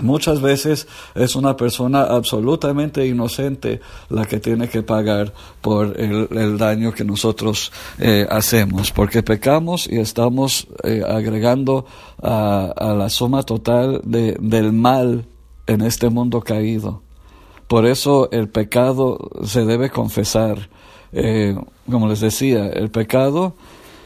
Muchas veces es una persona absolutamente inocente la que tiene que pagar por el daño que nosotros hacemos, porque pecamos y estamos agregando a la suma total del mal en este mundo caído. Por eso el pecado se debe confesar. Como les decía, el pecado,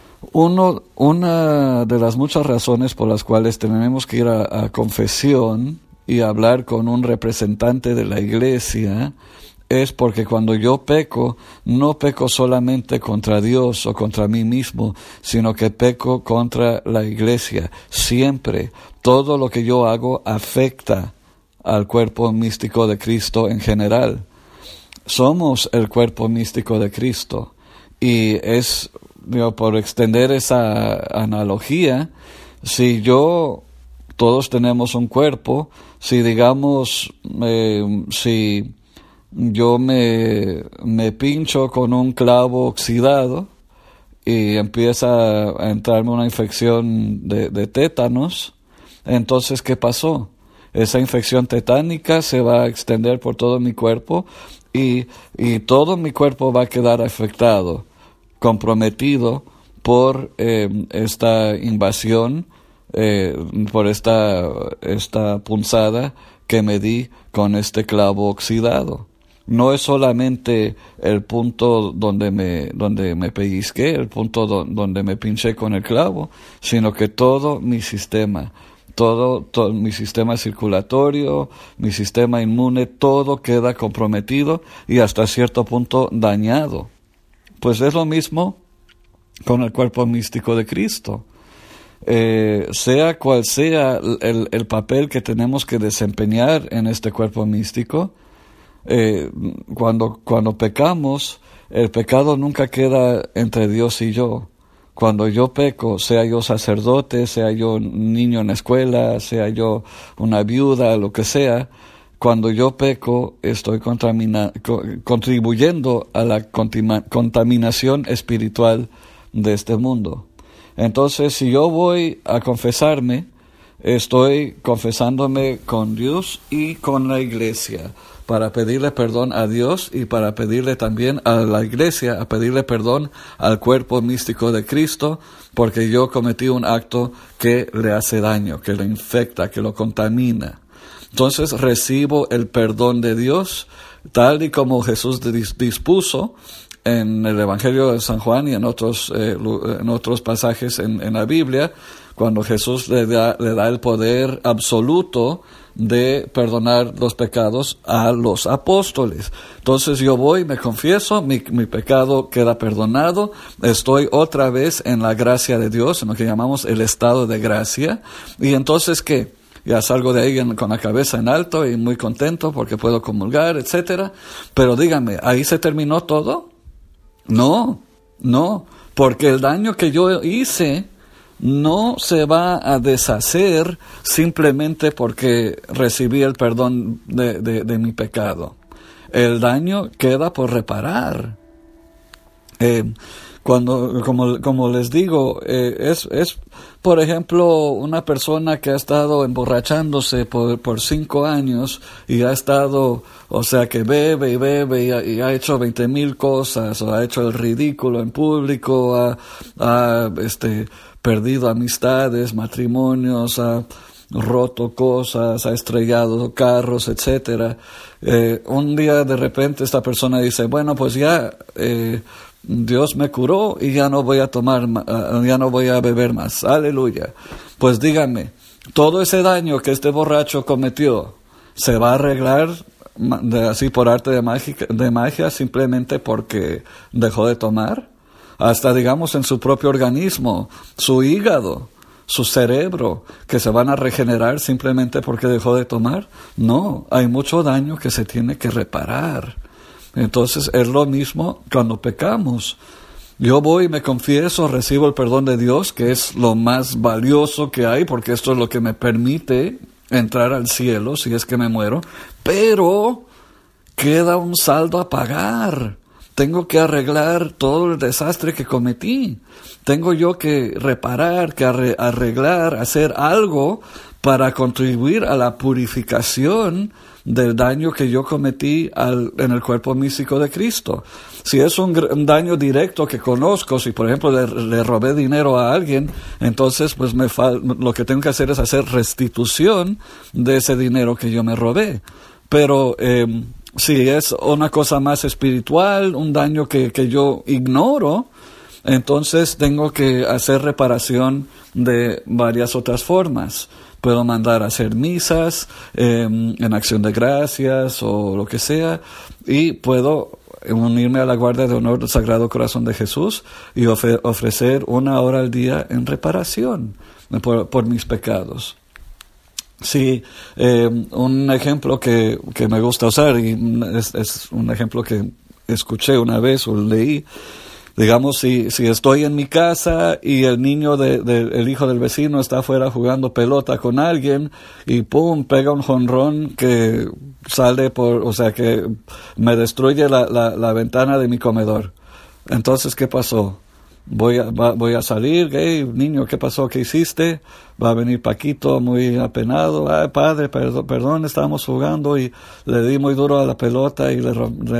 una de las muchas razones por las cuales tenemos que ir a confesión y hablar con un representante de la iglesia es porque cuando yo peco, no peco solamente contra Dios o contra mí mismo, sino que peco contra la iglesia. Siempre, todo lo que yo hago afecta al cuerpo místico de Cristo en general. Somos el cuerpo místico de Cristo. Y es, por extender esa analogía, si todos tenemos un cuerpo, si digamos, si yo me pincho con un clavo oxidado y empieza a entrarme una infección de tétanos, entonces, ¿qué pasó? Esa infección tetánica se va a extender por todo mi cuerpo y todo mi cuerpo va a quedar afectado, comprometido por esta invasión, por esta punzada que me di con este clavo oxidado. No es solamente el punto donde me pellizqué, el punto donde me pinché con el clavo, sino que todo mi sistema, todo mi sistema circulatorio, mi sistema inmune, todo queda comprometido y hasta cierto punto dañado. Pues es lo mismo con el cuerpo místico de Cristo. Sea cual sea el papel que tenemos que desempeñar en este cuerpo místico, cuando pecamos, el pecado nunca queda entre Dios y yo. Cuando yo peco, sea yo sacerdote, sea yo niño en la escuela, sea yo una viuda, lo que sea, cuando yo peco, estoy contribuyendo a la contaminación espiritual de este mundo. Entonces, si yo voy a confesarme, estoy confesándome con Dios y con la iglesia, para pedirle perdón a Dios y para pedirle también a la iglesia, a pedirle perdón al cuerpo místico de Cristo, porque yo cometí un acto que le hace daño, que lo infecta, que lo contamina. Entonces recibo el perdón de Dios, tal y como Jesús dispuso en el Evangelio de San Juan y en otros pasajes en la Biblia, cuando Jesús le da el poder absoluto de perdonar los pecados a los apóstoles. Entonces yo voy, me confieso, mi pecado queda perdonado, estoy otra vez en la gracia de Dios, en lo que llamamos el estado de gracia, y entonces ¿qué? Ya salgo de ahí con la cabeza en alto y muy contento porque puedo comulgar, etcétera. Pero díganme, ¿ahí se terminó todo? No, porque el daño que yo hice no se va a deshacer simplemente porque recibí el perdón de mi pecado. El daño queda por reparar. Como les digo, es por ejemplo una persona que ha estado emborrachándose por 5 años y ha estado, o sea, que bebe y ha hecho 20,000 cosas, o ha hecho el ridículo en público, ha perdido amistades, matrimonios, ha roto cosas, ha estrellado carros, etcétera. Un día de repente esta persona dice, bueno, pues ya Dios me curó y ya no voy a beber más. Aleluya. Pues díganme, todo ese daño que este borracho cometió, ¿se va a arreglar así por arte de magia simplemente porque dejó de tomar? Hasta digamos en su propio organismo, su hígado, su cerebro, que se van a regenerar simplemente porque dejó de tomar. No, hay mucho daño que se tiene que reparar. Entonces es lo mismo cuando pecamos. Yo voy, me confieso, recibo el perdón de Dios, que es lo más valioso que hay, porque esto es lo que me permite entrar al cielo si es que me muero, pero queda un saldo a pagar. Tengo que arreglar todo el desastre que cometí. Tengo yo que reparar, que arreglar, hacer algo para contribuir a la purificación del daño que yo cometí en el cuerpo místico de Cristo. Si es un daño directo que conozco, si por ejemplo le robé dinero a alguien, entonces pues lo que tengo que hacer es hacer restitución de ese dinero que yo me robé. Pero si es una cosa más espiritual, un daño que yo ignoro, entonces tengo que hacer reparación de varias otras formas. Puedo mandar a hacer misas en acción de gracias o lo que sea, y puedo unirme a la guardia de honor del Sagrado Corazón de Jesús y ofrecer 1 hora al día en reparación por mis pecados. Sí, un ejemplo que me gusta usar, y es un ejemplo que escuché una vez o leí. Digamos, si estoy en mi casa y el niño el hijo del vecino está afuera jugando pelota con alguien y pum, pega un jonrón que sale que me destruye la ventana de mi comedor. Entonces, ¿qué pasó? Voy a salir, hey, niño, ¿qué pasó? ¿Qué hiciste? Va a venir Paquito muy apenado. Ay, padre, perdón, estábamos jugando y le di muy duro a la pelota y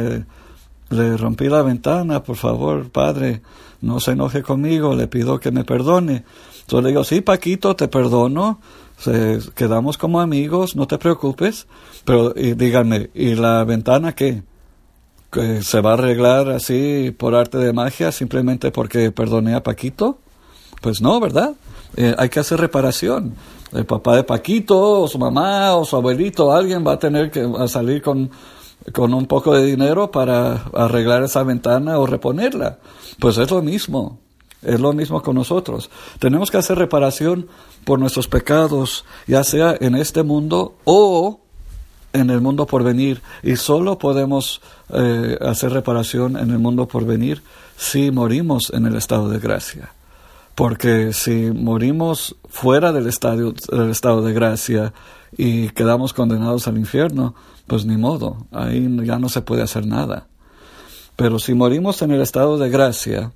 le rompí la ventana. Por favor, padre, no se enoje conmigo, le pido que me perdone. Entonces le digo, sí, Paquito, te perdono, quedamos como amigos, no te preocupes, pero díganme, ¿y la ventana qué? ¿Que se va a arreglar así por arte de magia simplemente porque perdoné a Paquito? Pues no, ¿verdad? Hay que hacer reparación. El papá de Paquito, o su mamá, o su abuelito, alguien va a tener que salir con un poco de dinero para arreglar esa ventana o reponerla. Pues es lo mismo con nosotros. Tenemos que hacer reparación por nuestros pecados, ya sea en este mundo o en el mundo por venir, y solo podemos hacer reparación en el mundo por venir si morimos en el estado de gracia. Porque si morimos fuera del estado de gracia y quedamos condenados al infierno, pues ni modo, ahí ya no se puede hacer nada. Pero si morimos en el estado de gracia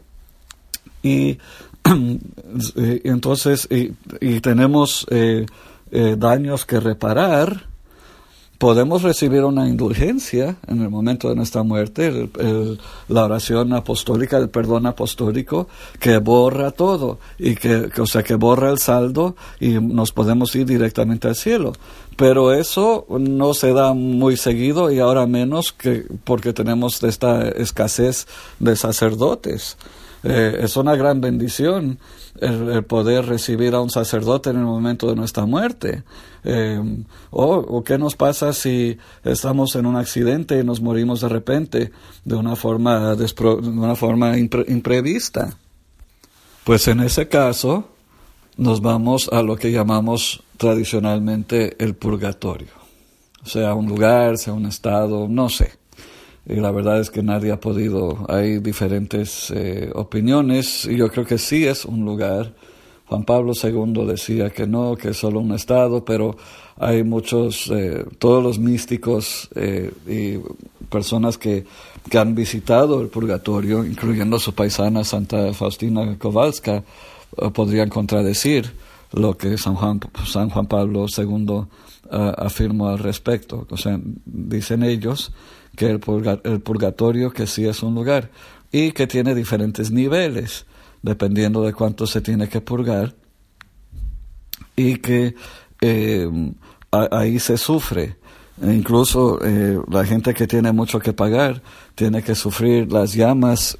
y entonces tenemos daños que reparar, podemos recibir una indulgencia en el momento de nuestra muerte, la oración apostólica, el perdón apostólico, que borra todo y que borra el saldo y nos podemos ir directamente al cielo. Pero eso no se da muy seguido, y ahora menos porque tenemos esta escasez de sacerdotes. Es una gran bendición el poder recibir a un sacerdote en el momento de nuestra muerte. O qué nos pasa si estamos en un accidente y nos morimos de repente de una forma imprevista. Pues en ese caso nos vamos a lo que llamamos tradicionalmente el purgatorio. Sea un lugar, sea un estado, no sé. Y la verdad es que nadie ha podido, hay diferentes opiniones, y yo creo que sí es un lugar. Juan Pablo II decía que no, que es solo un estado, pero hay muchos, todos los místicos y personas que han visitado el purgatorio, incluyendo su paisana Santa Faustina Kowalska, podrían contradecir lo que San Juan Pablo II afirmó al respecto. O sea, dicen ellos que el purgatorio que sí es un lugar y que tiene diferentes niveles dependiendo de cuánto se tiene que purgar, y que ahí se sufre. Incluso la gente que tiene mucho que pagar tiene que sufrir las llamas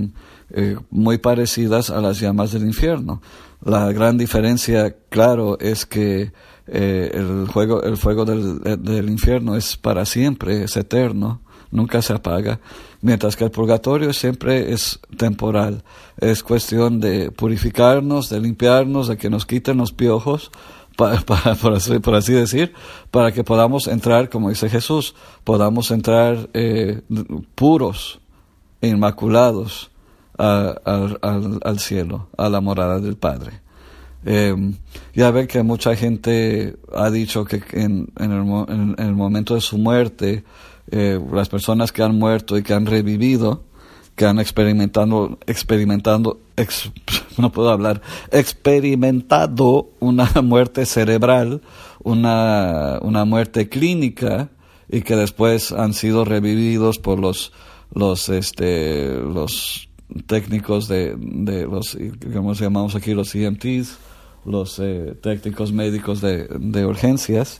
muy parecidas a las llamas del infierno. La gran diferencia, claro, es que el fuego del infierno es para siempre, es eterno, nunca se apaga, mientras que el purgatorio siempre es temporal. Es cuestión de purificarnos, de limpiarnos, de que nos quiten los piojos, por así decir, para que podamos entrar, como dice Jesús, podamos entrar puros e inmaculados al cielo, a la morada del Padre. Ya ven que mucha gente ha dicho que en el momento de su muerte, las personas que han muerto y que han revivido, que han experimentado una muerte cerebral, una muerte clínica, y que después han sido revividos por los técnicos de los, como se llamamos aquí, los EMTs, los técnicos médicos de urgencias.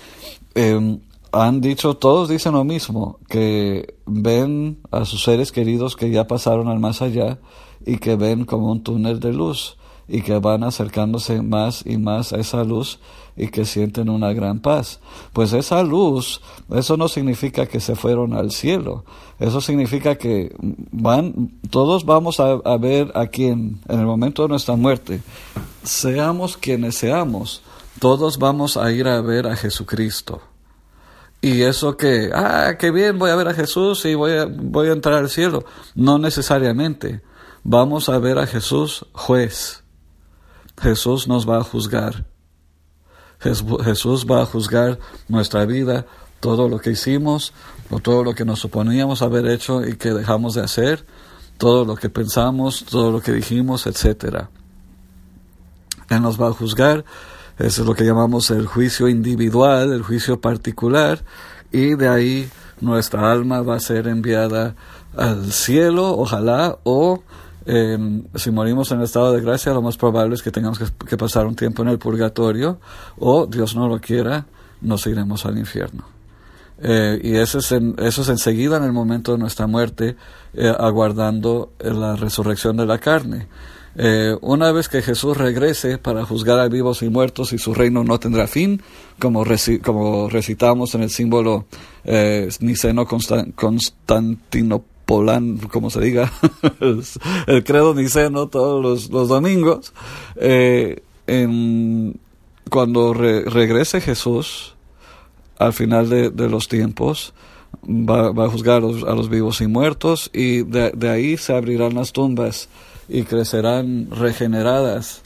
Han dicho, todos dicen lo mismo, que ven a sus seres queridos que ya pasaron al más allá y que ven como un túnel de luz y que van acercándose más y más a esa luz y que sienten una gran paz. Pues esa luz, eso no significa que se fueron al cielo, eso significa que todos vamos a ver a quien en el momento de nuestra muerte, seamos quienes seamos, todos vamos a ir a ver a Jesucristo. Y eso que, qué bien, voy a ver a Jesús y voy a entrar al cielo. No necesariamente. Vamos a ver a Jesús juez. Jesús nos va a juzgar. Jesús va a juzgar nuestra vida, todo lo que hicimos, o todo lo que nos suponíamos haber hecho y que dejamos de hacer, todo lo que pensamos, todo lo que dijimos, etc. Él nos va a juzgar. Eso es lo que llamamos el juicio individual, el juicio particular, y de ahí nuestra alma va a ser enviada al cielo, ojalá, o si morimos en el estado de gracia, lo más probable es que tengamos que pasar un tiempo en el purgatorio, o, Dios no lo quiera, nos iremos al infierno. Y eso es enseguida en el momento de nuestra muerte, aguardando la resurrección de la carne. Una vez que Jesús regrese para juzgar a vivos y muertos y su reino no tendrá fin, como recitamos en el símbolo niceno constantinopolán, como se diga, el credo niceno todos los domingos. Cuando regrese Jesús al final de los tiempos, va a juzgar a los vivos y muertos, y de ahí se abrirán las tumbas y crecerán regenerados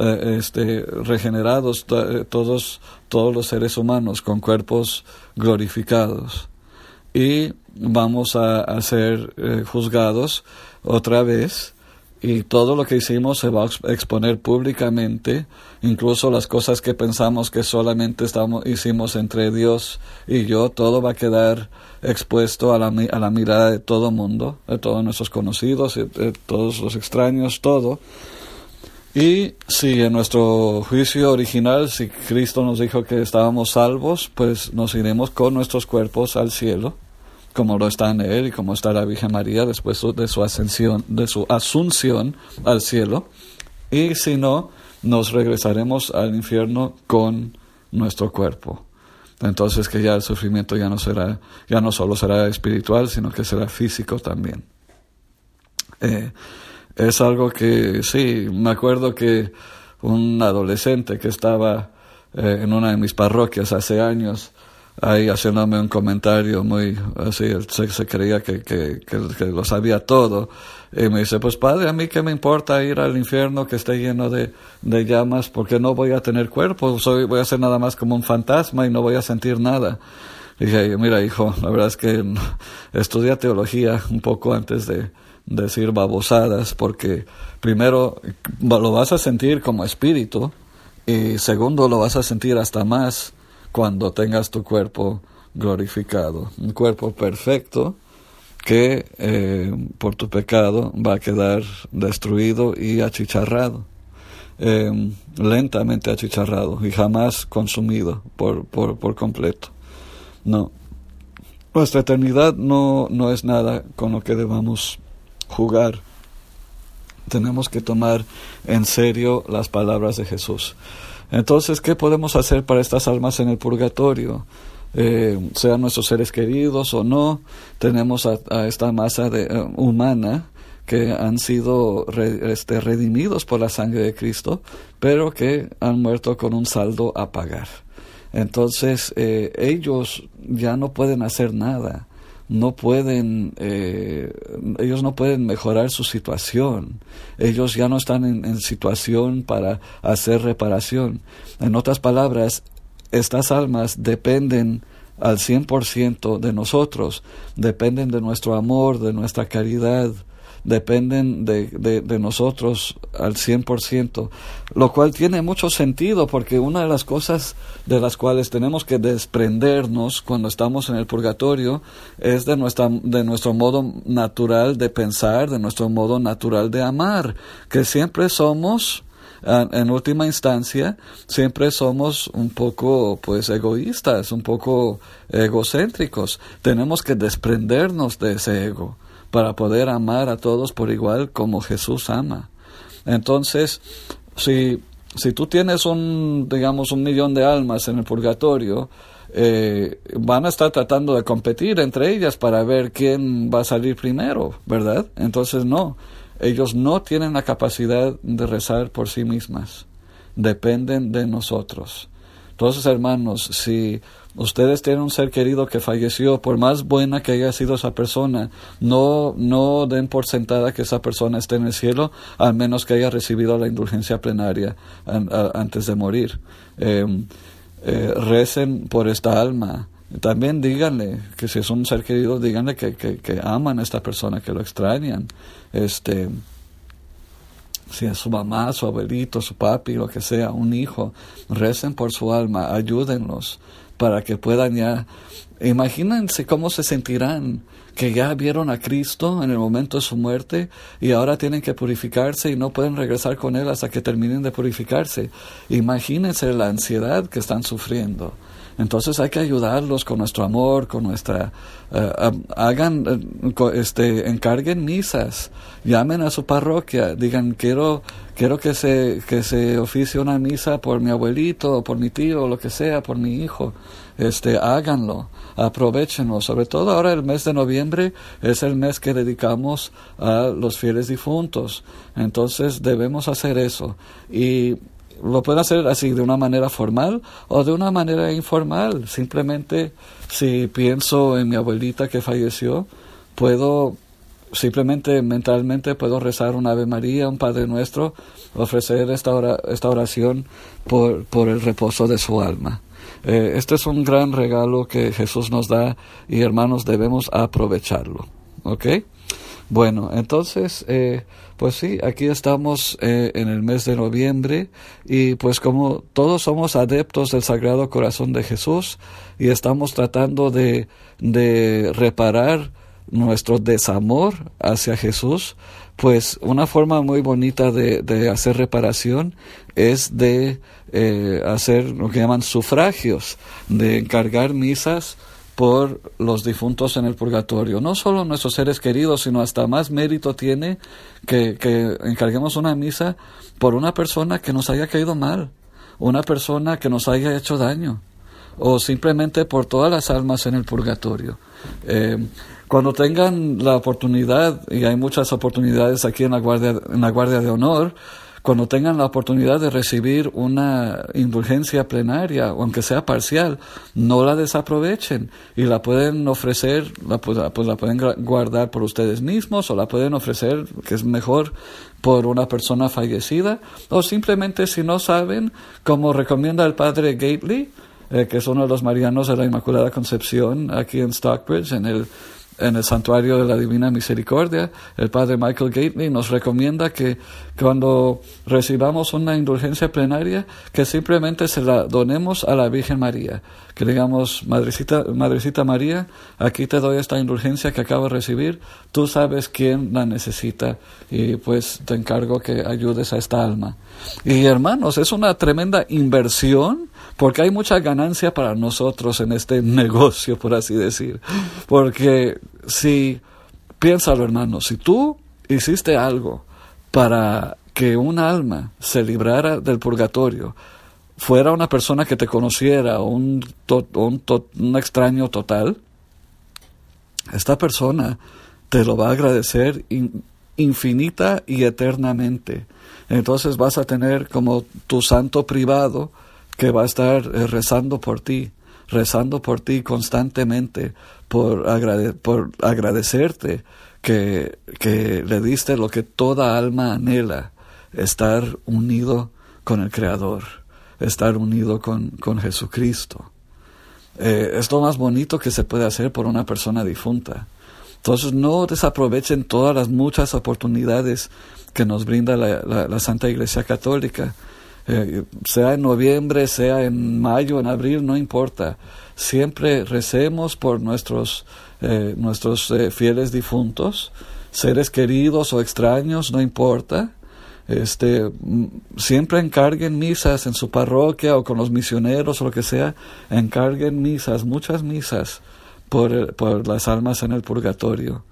todos los seres humanos con cuerpos glorificados, y vamos a ser juzgados otra vez, y todo lo que hicimos se va a exponer públicamente, incluso las cosas que pensamos que solamente hicimos entre Dios y yo, todo va a quedar expuesto a la mirada de todo mundo, de todos nuestros conocidos, de todos los extraños, todo. Y si en nuestro juicio original, si Cristo nos dijo que estábamos salvos, pues nos iremos con nuestros cuerpos al cielo, como lo está en Él y como está la Virgen María después de su asunción al cielo. Y si no, nos regresaremos al infierno con nuestro cuerpo. Entonces que ya el sufrimiento ya no solo será espiritual, sino que será físico también. Es algo que, sí, me acuerdo que un adolescente que estaba en una de mis parroquias hace años, ahí haciéndome un comentario muy así, se creía que lo sabía todo, y me dice, pues padre, a mí qué me importa ir al infierno que esté lleno de llamas, porque no voy a tener cuerpo, voy a ser nada más como un fantasma y no voy a sentir nada. Y dije, mira hijo, la verdad es que estudia teología un poco antes de decir babosadas, porque primero lo vas a sentir como espíritu, y segundo lo vas a sentir hasta más cuando tengas tu cuerpo glorificado, un cuerpo perfecto que por tu pecado va a quedar destruido y achicharrado, lentamente achicharrado y jamás consumido por completo. No, nuestra eternidad no es nada con lo que debamos jugar. Tenemos que tomar en serio las palabras de Jesús. Entonces, ¿qué podemos hacer para estas almas en el purgatorio? Sean nuestros seres queridos o no, tenemos a esta masa humana que han sido redimidos por la sangre de Cristo, pero que han muerto con un saldo a pagar. Entonces, ellos ya no pueden hacer nada. Ellos no pueden mejorar su situación. Ellos ya no están en situación para hacer reparación. En otras palabras, estas almas dependen al 100% de nosotros, dependen de nuestro amor, de nuestra caridad, dependen de nosotros al 100%, lo cual tiene mucho sentido, porque una de las cosas de las cuales tenemos que desprendernos cuando estamos en el purgatorio es de nuestro modo natural de pensar, de nuestro modo natural de amar, que siempre somos, en última instancia, siempre somos un poco, pues, egoístas, un poco egocéntricos. Tenemos que desprendernos de ese ego para poder amar a todos por igual como Jesús ama. Entonces, si tú tienes digamos, 1,000,000 de almas en el purgatorio, van a estar tratando de competir entre ellas para ver quién va a salir primero, ¿verdad? Entonces no. Ellos no tienen la capacidad de rezar por sí mismas. Dependen de nosotros. Entonces, hermanos, si ustedes tienen un ser querido que falleció, por más buena que haya sido esa persona, no den por sentada que esa persona esté en el cielo, al menos que haya recibido la indulgencia plenaria antes de morir. Recen por esta alma. También díganle que si es un ser querido, díganle que aman a esta persona, que lo extrañan. Si es su mamá, su abuelito, su papi, lo que sea, un hijo, recen por su alma, ayúdenlos para que puedan ya. Imagínense cómo se sentirán que ya vieron a Cristo en el momento de su muerte y ahora tienen que purificarse y no pueden regresar con Él hasta que terminen de purificarse. Imagínense la ansiedad que están sufriendo. Entonces hay que ayudarlos con nuestro amor, con nuestra... encarguen misas, llamen a su parroquia, digan, quiero que se oficie una misa por mi abuelito, o por mi tío, o lo que sea, por mi hijo. Háganlo, aprovechenlo. Sobre todo ahora el mes de noviembre es el mes que dedicamos a los fieles difuntos. Entonces debemos hacer eso. Y lo pueden hacer así, de una manera formal o de una manera informal. Simplemente, si pienso en mi abuelita que falleció, puedo simplemente mentalmente puedo rezar un Ave María, un Padre Nuestro, ofrecer esta oración por el reposo de su alma. Este es un gran regalo que Jesús nos da y, hermanos, debemos aprovecharlo. ¿Ok? Bueno, entonces, pues sí, aquí estamos en el mes de noviembre y pues como todos somos adeptos del Sagrado Corazón de Jesús y estamos tratando de reparar nuestro desamor hacia Jesús, pues una forma muy bonita de hacer reparación es de hacer lo que llaman sufragios, de encargar misas por los difuntos en el purgatorio. No solo nuestros seres queridos, sino hasta más mérito tiene que encarguemos una misa por una persona que nos haya caído mal, una persona que nos haya hecho daño, o simplemente por todas las almas en el purgatorio. Cuando tengan la oportunidad, y hay muchas oportunidades aquí en la Guardia de Honor, cuando tengan la oportunidad de recibir una indulgencia plenaria, aunque sea parcial, no la desaprovechen y la pueden ofrecer, la pueden guardar por ustedes mismos o la pueden ofrecer, que es mejor, por una persona fallecida, o simplemente, si no saben, como recomienda el padre Gately, que es uno de los marianos de la Inmaculada Concepción aquí en Stockbridge, en el Santuario de la Divina Misericordia, el padre Michael Gately nos recomienda que cuando recibamos una indulgencia plenaria, que simplemente se la donemos a la Virgen María, que digamos, Madrecita María, aquí te doy esta indulgencia que acabo de recibir, tú sabes quién la necesita y pues te encargo que ayudes a esta alma. Y hermanos, es una tremenda inversión, porque hay mucha ganancia para nosotros en este negocio, por así decir. Porque piénsalo, hermano, si tú hiciste algo para que un alma se librara del purgatorio, fuera una persona que te conociera o un extraño total, esta persona te lo va a agradecer infinita y eternamente. Entonces vas a tener como tu santo privado que va a estar rezando por ti constantemente por agradecerte que le diste lo que toda alma anhela, estar unido con el Creador, estar unido con Jesucristo. Es lo más bonito que se puede hacer por una persona difunta. Entonces no desaprovechen todas las muchas oportunidades que nos brinda la Santa Iglesia Católica. Sea en noviembre, sea en mayo, en abril, no importa. Siempre recemos por nuestros fieles difuntos, seres queridos o extraños, no importa. Siempre encarguen misas en su parroquia o con los misioneros o lo que sea. Encarguen misas, muchas misas por las almas en el purgatorio.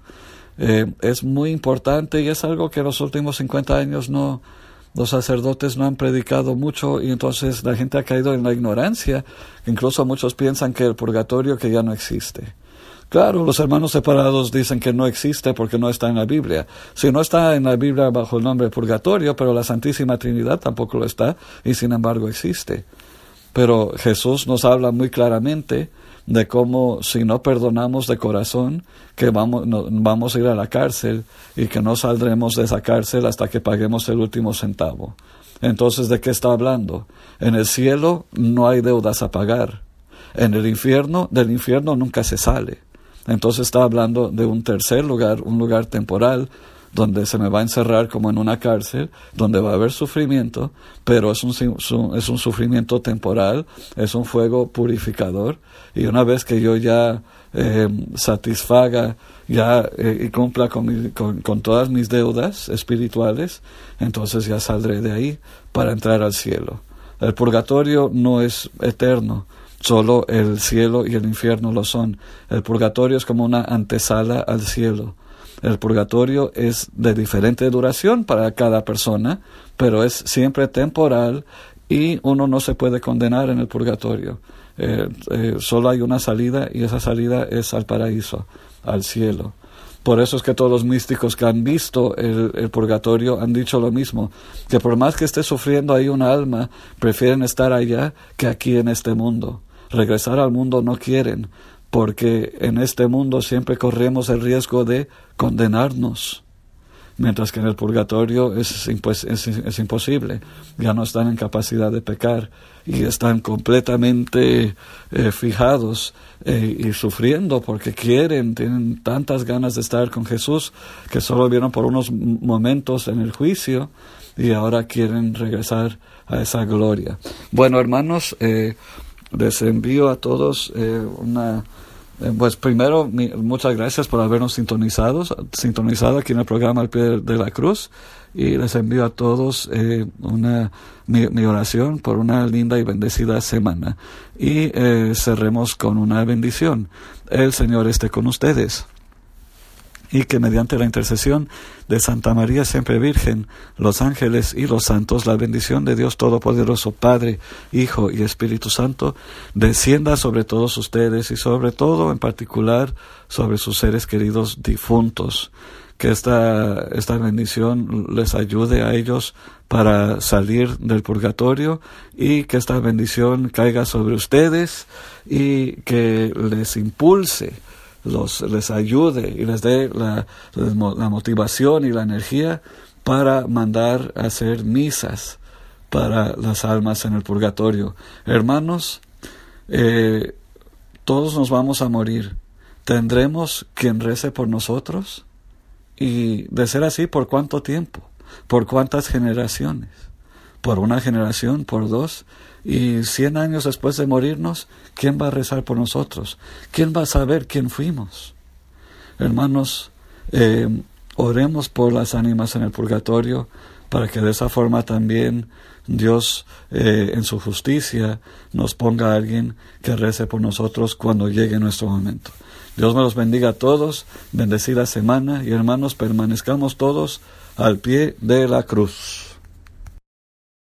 Es muy importante y es algo que en los últimos 50 años los sacerdotes no han predicado mucho, y entonces la gente ha caído en la ignorancia. Incluso muchos piensan que el purgatorio que ya no existe. Claro, los hermanos separados dicen que no existe porque no está en la Biblia. Sí, no está en la Biblia bajo el nombre de purgatorio, pero la Santísima Trinidad tampoco lo está, y sin embargo existe. Pero Jesús nos habla muy claramente de cómo, si no perdonamos de corazón, que vamos a ir a la cárcel y que no saldremos de esa cárcel hasta que paguemos el último centavo. Entonces, ¿de qué está hablando? En el cielo no hay deudas a pagar. En el infierno, del infierno nunca se sale. Entonces está hablando de un tercer lugar, un lugar temporal, donde se me va a encerrar como en una cárcel, donde va a haber sufrimiento, pero es un sufrimiento temporal, es un fuego purificador, y una vez que yo ya satisfaga y cumpla con todas mis deudas espirituales, entonces ya saldré de ahí para entrar al cielo. El purgatorio no es eterno, solo el cielo y el infierno lo son. El purgatorio es como una antesala al cielo. El purgatorio es de diferente duración para cada persona, pero es siempre temporal y uno no se puede condenar en el purgatorio. Solo hay una salida, y esa salida es al paraíso, al cielo. Por eso es que todos los místicos que han visto el purgatorio han dicho lo mismo, que por más que esté sufriendo ahí una alma, prefieren estar allá que aquí en este mundo. Regresar al mundo no quieren, porque en este mundo siempre corremos el riesgo de condenarnos, mientras que en el purgatorio es imposible. Ya no están en capacidad de pecar y están completamente fijados y sufriendo porque tienen tantas ganas de estar con Jesús, que solo vieron por unos momentos en el juicio y ahora quieren regresar a esa gloria. Bueno, hermanos, les envío a todos pues primero, muchas gracias por habernos sintonizado aquí en el programa Al Pie de la Cruz, y les envío a todos mi oración por una linda y bendecida semana. Y cerremos con una bendición. El Señor esté con ustedes, y que mediante la intercesión de Santa María Siempre Virgen, los ángeles y los santos, la bendición de Dios Todopoderoso, Padre, Hijo y Espíritu Santo, descienda sobre todos ustedes y sobre todo, en particular, sobre sus seres queridos difuntos. Que esta bendición les ayude a ellos para salir del purgatorio, y que esta bendición caiga sobre ustedes y que les impulse, les ayude y les dé la motivación y la energía para mandar a hacer misas para las almas en el purgatorio. Hermanos, todos nos vamos a morir. ¿Tendremos quien rece por nosotros? Y de ser así, ¿por cuánto tiempo? ¿Por cuántas generaciones? ¿Por una generación? ¿Por dos? Y 100 años después de morirnos, ¿quién va a rezar por nosotros? ¿Quién va a saber quién fuimos? Hermanos, oremos por las ánimas en el purgatorio, para que de esa forma también Dios, en su justicia, nos ponga a alguien que rece por nosotros cuando llegue nuestro momento. Dios me los bendiga a todos, bendecida semana, y hermanos, permanezcamos todos al pie de la cruz.